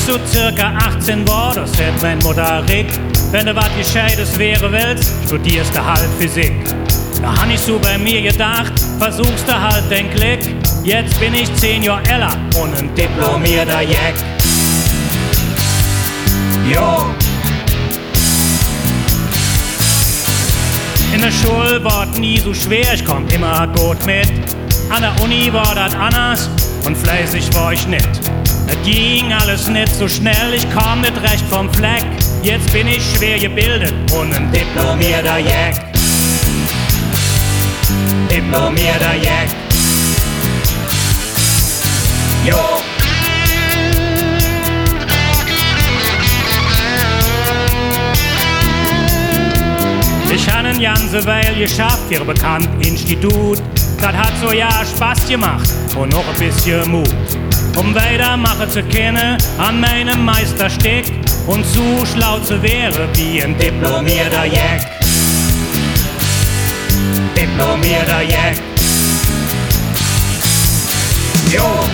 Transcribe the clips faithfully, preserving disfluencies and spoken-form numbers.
so circa achtzehn war, das hätt mein Mutter Rick. Wenn du wat Gescheites wäre willst, studierst du halt Physik. Da han ich so bei mir gedacht, versuchst du halt den Klick. Jetzt bin ich zehn Jahre älter und ein diplomierter Jack. Jo! In der Schule war es nie so schwer, ich komm immer gut mit. An der Uni war das anders und fleißig war ich nicht. Es ging alles nicht so schnell, ich kam nicht recht vom Fleck. Jetzt bin ich schwer gebildet und ein diplomierter Jack. Diplomierter Jack. Jo! Ich han ein ganze Weile geschafft, hier bekannt Institut. Das hat so ja Spaß gemacht und noch ein bisschen Mut. Um weitermachen zu können an meinem Meisterstück und zu schlau zu wäre wie ein diplomierter Jack. Diplomierter Jack. Jo!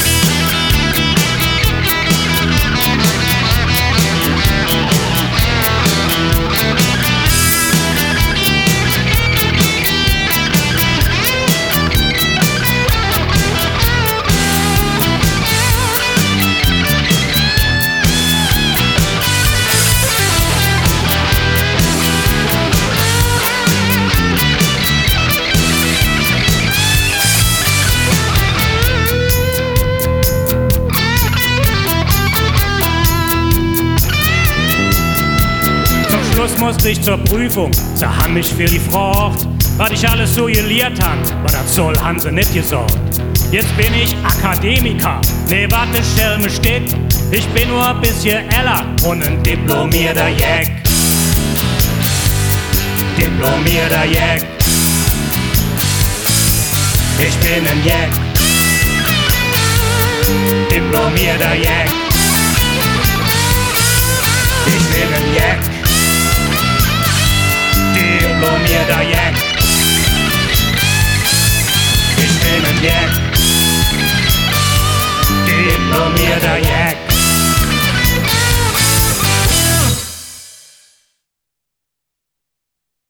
Musste ich zur Prüfung, da haben mich für die Frucht. Was ich alles so gelehrt hab, war das soll haben sie nicht gesorgt. Jetzt bin ich Akademiker, nee, warte, Schelme steht. Ich bin nur ein bisschen älter und ein diplomierter Jack. Diplomierter Jack. Ich bin ein Jack. Diplomierter Jack. Ich bin ein Jack. Diplomierter Jack. Ich bin ein Jack. Diplomierter Jack.